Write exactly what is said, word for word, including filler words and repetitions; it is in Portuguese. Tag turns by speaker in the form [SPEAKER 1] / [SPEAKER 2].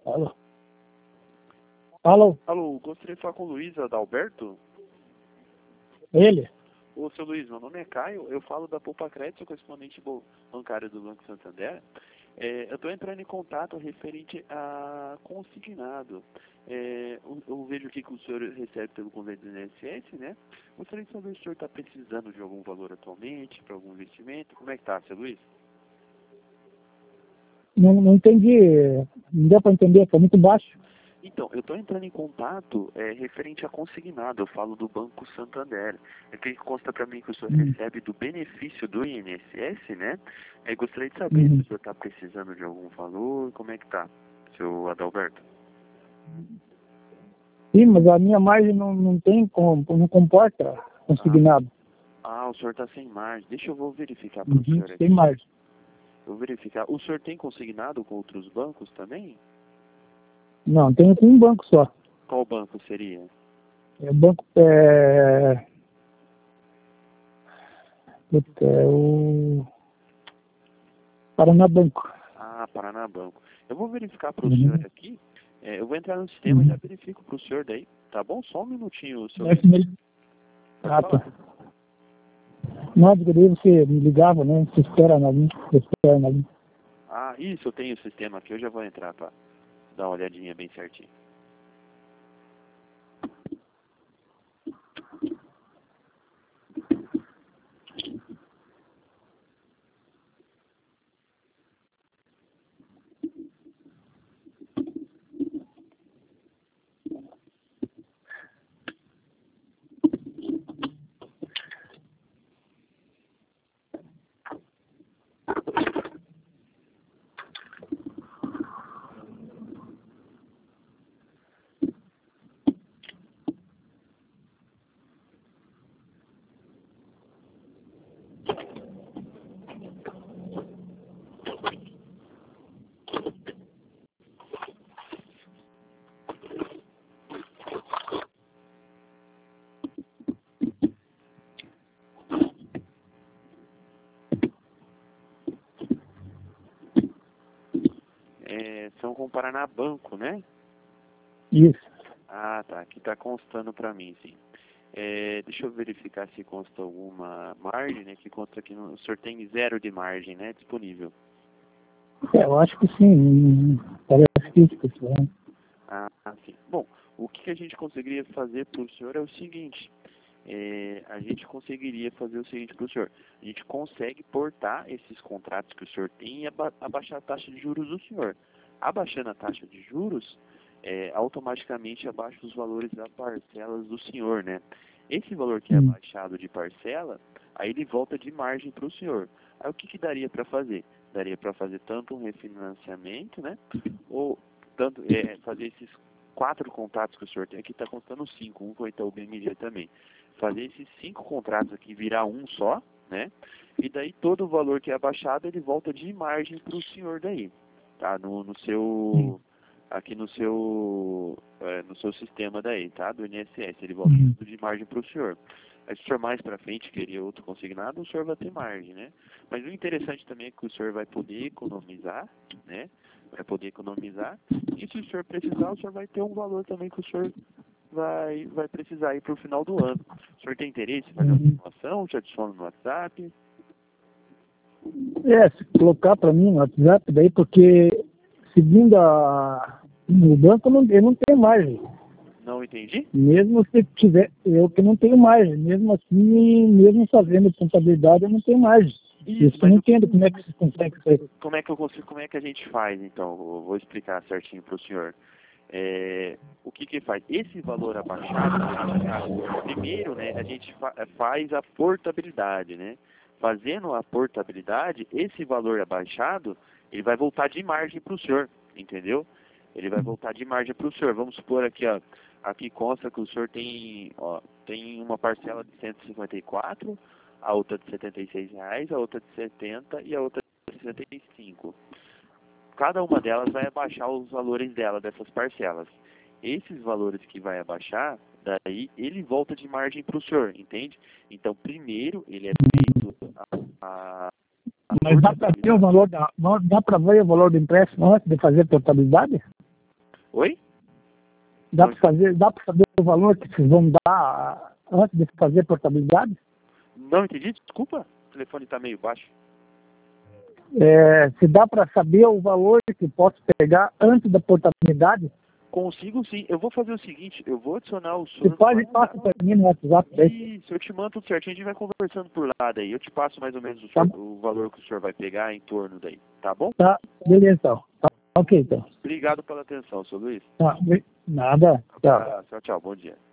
[SPEAKER 1] Alô? Alô?
[SPEAKER 2] Alô, gostaria de falar com o Luiz Adalberto?
[SPEAKER 1] Ele?
[SPEAKER 2] Ô, seu Luiz, meu nome é Caio, eu falo da Poupa Crédito, correspondente bancário do Banco Santander. É, eu estou entrando em contato referente a consignado. É, eu, eu vejo aqui que o senhor recebe pelo convênio do I N S S, né? Gostaria de saber se o senhor está precisando de algum valor atualmente, para algum investimento. Como é que está, seu Luiz?
[SPEAKER 1] Não, não entendi, não deu para entender, foi muito baixo.
[SPEAKER 2] Então, eu estou entrando em contato é, referente a consignado, eu falo do Banco Santander. É que consta para mim que o senhor
[SPEAKER 1] Hum.
[SPEAKER 2] recebe do benefício do I N S S, né? É, gostaria de saber
[SPEAKER 1] Uhum.
[SPEAKER 2] se o senhor está precisando de algum valor, como é que está, seu Adalberto?
[SPEAKER 1] Sim, mas a minha margem não, não tem como, não comporta consignado.
[SPEAKER 2] Ah, ah o senhor está sem margem. Deixa eu vou verificar para o
[SPEAKER 1] Uhum,
[SPEAKER 2] senhor
[SPEAKER 1] sem
[SPEAKER 2] aqui.
[SPEAKER 1] margem.
[SPEAKER 2] Eu vou verificar. O senhor tem consignado com outros bancos também?
[SPEAKER 1] Não, tenho com um banco só.
[SPEAKER 2] Qual banco seria?
[SPEAKER 1] É o banco, é... Puta, é o Paraná Banco.
[SPEAKER 2] Ah, Paraná Banco. Eu vou verificar para o
[SPEAKER 1] Uhum.
[SPEAKER 2] senhor aqui. É, eu vou entrar no sistema
[SPEAKER 1] Uhum.
[SPEAKER 2] e já verifico para o senhor daí. Tá bom? Só um minutinho, seu
[SPEAKER 1] É
[SPEAKER 2] Luiz.
[SPEAKER 1] que ele-
[SPEAKER 2] Pode
[SPEAKER 1] Ah,
[SPEAKER 2] falar.
[SPEAKER 1] tá. Não, porque daí você me ligava, né? Você espera na linha, você espera na linha.
[SPEAKER 2] Ah, isso, eu tenho o sistema aqui. Eu já vou entrar para dar uma olhadinha bem certinho. É, são com o Paraná Banco, né?
[SPEAKER 1] Isso.
[SPEAKER 2] Ah, tá. Aqui está constando para mim, sim. É, deixa eu verificar se consta alguma margem, né? Que consta aqui no o senhor tem zero de margem, né? Disponível.
[SPEAKER 1] É, eu acho que sim. Parece que isso, pessoal.
[SPEAKER 2] Ah, sim. Bom, o que que a gente conseguiria fazer para o senhor é o seguinte. É, a gente conseguiria fazer o seguinte para o senhor. A gente consegue portar esses contratos que o senhor tem e aba abaixar a taxa de juros do senhor. Abaixando a taxa de juros, é, automaticamente abaixa os valores das parcelas do senhor, né? Esse valor que é
[SPEAKER 1] Hum.
[SPEAKER 2] abaixado de parcela, aí ele volta de margem para o senhor. Aí o que que daria para fazer? Daria para fazer tanto um refinanciamento, né? Ou tanto, é, fazer esses quatro contratos que o senhor tem aqui, está contando cinco, um foi o B M G também. Fazer esses cinco contratos aqui virar um só, né? E daí todo o valor que é abaixado, ele volta de margem para o senhor daí, tá? No, no seu, aqui no seu, é, no seu sistema daí, tá? Do I N S S, ele volta
[SPEAKER 1] Uhum.
[SPEAKER 2] tudo de margem para o senhor. Aí se o senhor mais para frente querer outro consignado, o senhor vai ter margem, né? Mas o interessante também é que o senhor vai poder economizar, né? Vai poder economizar. E se o senhor precisar, o senhor vai ter um valor também que o senhor vai, vai precisar ir para o final do ano. O senhor tem interesse em fazer uma
[SPEAKER 1] Uhum.
[SPEAKER 2] simulação? Te adiciona no WhatsApp?
[SPEAKER 1] É, se colocar para mim no WhatsApp, daí porque seguindo a, o banco, eu não, eu não tenho margem.
[SPEAKER 2] Não entendi?
[SPEAKER 1] Mesmo se tiver, eu que não tenho margem. Mesmo assim, mesmo fazendo contabilidade, eu não tenho margem.
[SPEAKER 2] Isso,
[SPEAKER 1] Isso eu
[SPEAKER 2] mas
[SPEAKER 1] não
[SPEAKER 2] o que,
[SPEAKER 1] entendo como é que se consegue isso aí.
[SPEAKER 2] como é que eu consigo, como é que a gente faz, então? Eu vou explicar certinho para o senhor. É, o que que faz? Esse valor abaixado que a gente está, primeiro, né, a gente fa faz a portabilidade, né? Fazendo a portabilidade, esse valor abaixado, ele vai voltar de margem para o senhor, entendeu? Ele vai voltar de margem para o senhor. Vamos supor aqui, ó, aqui consta que o senhor tem, ó, tem uma parcela de cento e cinquenta e quatro, a outra de setenta e seis reais, a outra de setenta e a outra de sessenta e cinco. Cada uma delas vai abaixar os valores dela, dessas parcelas. Esses valores que vai abaixar, daí ele volta de margem para o senhor, entende? Então, primeiro, ele é feito a, a, a
[SPEAKER 1] Mas dá para ver o
[SPEAKER 2] portabilidade.
[SPEAKER 1] valor da, não- dá para ver o valor do empréstimo antes de fazer a portabilidade?
[SPEAKER 2] Oi?
[SPEAKER 1] Dá para fazer, dá para saber o valor que vocês vão dar antes de fazer a portabilidade?
[SPEAKER 2] Não entendi, desculpa. O telefone está meio baixo.
[SPEAKER 1] É, se dá para saber o valor que posso pegar antes da portabilidade?
[SPEAKER 2] Consigo sim. Eu vou fazer o seguinte, eu vou adicionar o senhor...
[SPEAKER 1] Depois me passa para mim no WhatsApp. Daí.
[SPEAKER 2] Isso, eu te mando tudo certinho, a gente vai conversando por lá daí. Eu te passo mais ou menos o,
[SPEAKER 1] Tá.
[SPEAKER 2] senhor, o valor que o senhor vai pegar em torno daí, tá bom?
[SPEAKER 1] Tá, beleza então. Tá, ok então.
[SPEAKER 2] Obrigado pela atenção, seu Luiz.
[SPEAKER 1] Tá, nada. Tchau.
[SPEAKER 2] Tchau, tchau, bom dia.